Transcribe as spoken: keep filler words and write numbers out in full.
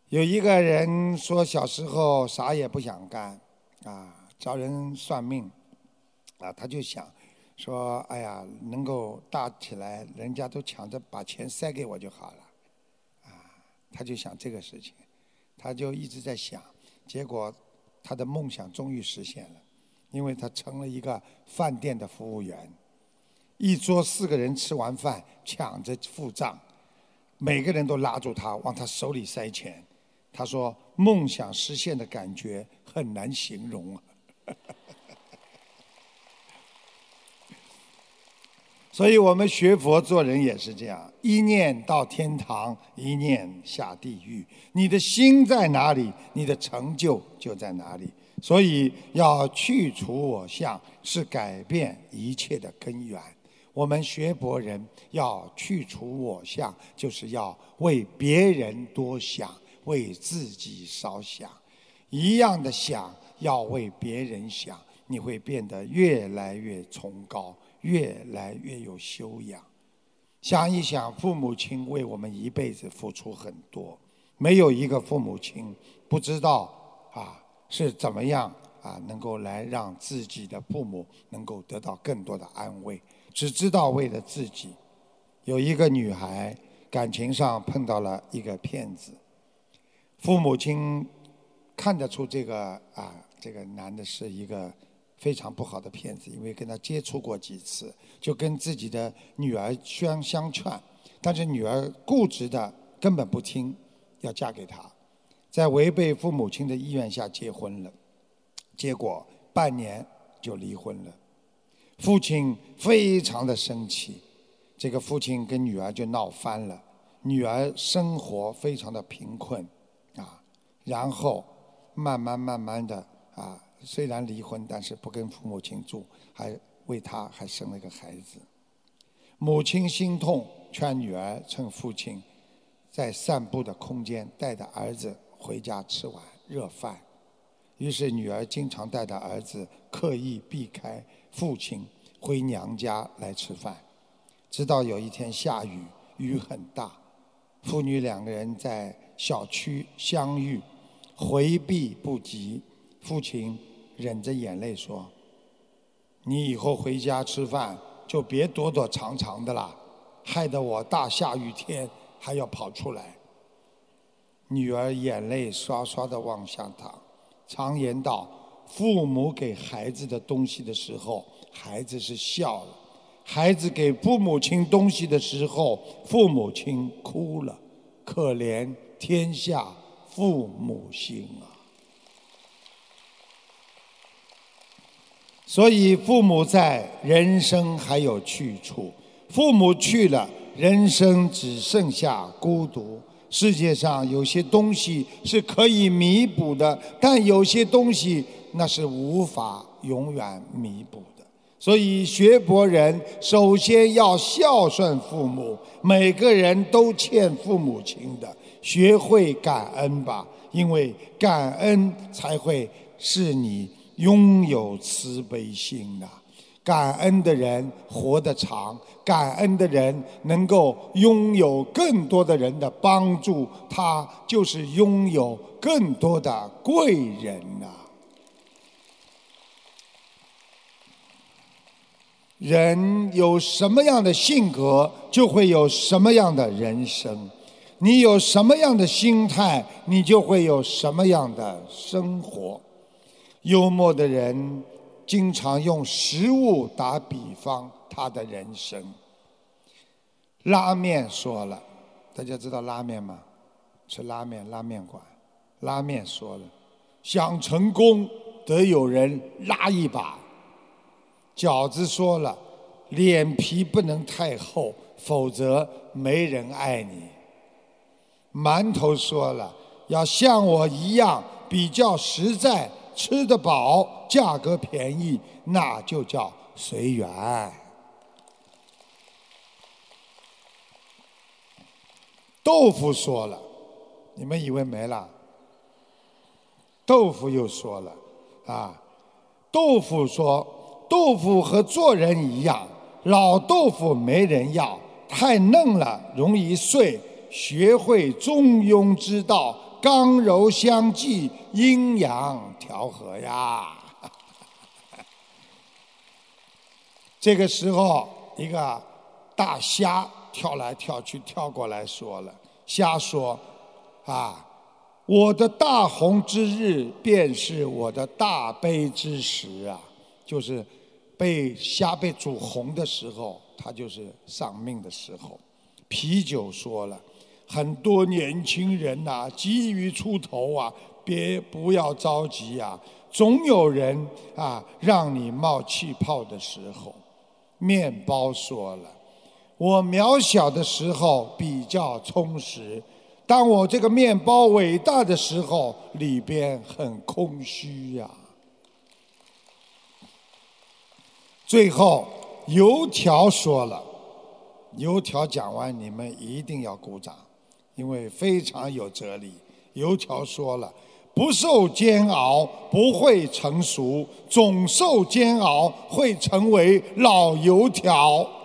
有一个人说，小时候啥也不想干，啊，找人算命，啊，他就想说，哎呀，能够大起来，人家都抢着把钱塞给我就好了，啊，他就想这个事情，他就一直在想，结果他的梦想终于实现了，因为他成了一个饭店的服务员，一桌四个人吃完饭，抢着付账，每个人都拉住他，往他手里塞钱。他说：“梦想实现的感觉很难形容啊。”所以我们学佛做人也是这样，一念到天堂，一念下地狱。你的心在哪里，你的成就就在哪里。所以要去除我相，是改变一切的根源。我们学佛人要去除我相，就是要为别人多想，为自己少想。一样的想，要为别人想，你会变得越来越崇高，越来越有修养。想一想，父母亲为我们一辈子付出很多，没有一个父母亲不知道啊是怎么样啊能够来让自己的父母能够得到更多的安慰，只知道为了自己。有一个女孩感情上碰到了一个骗子，父母亲看得出这个啊这个男的是一个非常不好的骗子，因为跟他接触过几次，就跟自己的女儿相相劝，但是女儿固执的根本不听，要嫁给他，在违背父母亲的意愿下结婚了，结果半年就离婚了。父亲非常的生气，这个父亲跟女儿就闹翻了，女儿生活非常的贫困啊，然后慢慢慢慢的啊，虽然离婚，但是不跟父母亲住，还为他还生了个孩子。母亲心痛，劝女儿趁父亲在散步的空间带着儿子回家吃碗热饭。于是女儿经常带着儿子刻意避开父亲，回娘家来吃饭。直到有一天下雨，雨很大，父女两个人在小区相遇，回避不及，父亲忍着眼泪说：“你以后回家吃饭就别躲躲藏藏的啦，害得我大下雨天还要跑出来。”女儿眼泪刷刷的往下淌。常言道，父母给孩子的东西的时候，孩子是笑了；孩子给父母亲东西的时候，父母亲哭了。可怜天下父母心啊！所以父母在，人生还有去处；父母去了，人生只剩下孤独。世界上有些东西是可以弥补的，但有些东西那是无法永远弥补的。所以学佛人首先要孝顺父母，每个人都欠父母亲的，学会感恩吧，因为感恩才会使你拥有慈悲心啊。感恩的人活得长，感恩的人能够拥有更多的人的帮助，他就是拥有更多的贵人啊。人有什么样的性格，就会有什么样的人生。你有什么样的心态，你就会有什么样的生活。幽默的人经常用食物打比方他的人生。拉面说了，大家知道拉面吗？吃拉面，拉面馆。拉面说了，想成功得有人拉一把。饺子说了，脸皮不能太厚，否则没人爱你。馒头说了，要像我一样比较实在，吃得饱，价格便宜，那就叫随缘。豆腐说了，你们以为没了？豆腐又说了，啊，豆腐说，豆腐和做人一样，老豆腐没人要，太嫩了容易碎，学会中庸之道， 刚柔相济，阴阳调和呀。这个时候，一个大虾跳来跳去，跳过来说了：“虾说，啊，我的大红之日，便是我的大悲之时啊！就是被虾被煮红的时候，它就是丧命的时候。”啤酒说了：“很多年轻人呐、啊，急于出头啊，别不要着急啊，总有人啊让你冒气泡的时候。”面包说了：“我渺小的时候比较充实，当我这个面包伟大的时候，里边很空虚呀、啊。”最后，油条说了。油条讲完，你们一定要鼓掌，因为非常有哲理。油条说了：“不受煎熬不会成熟，总受煎熬会成为老油条。”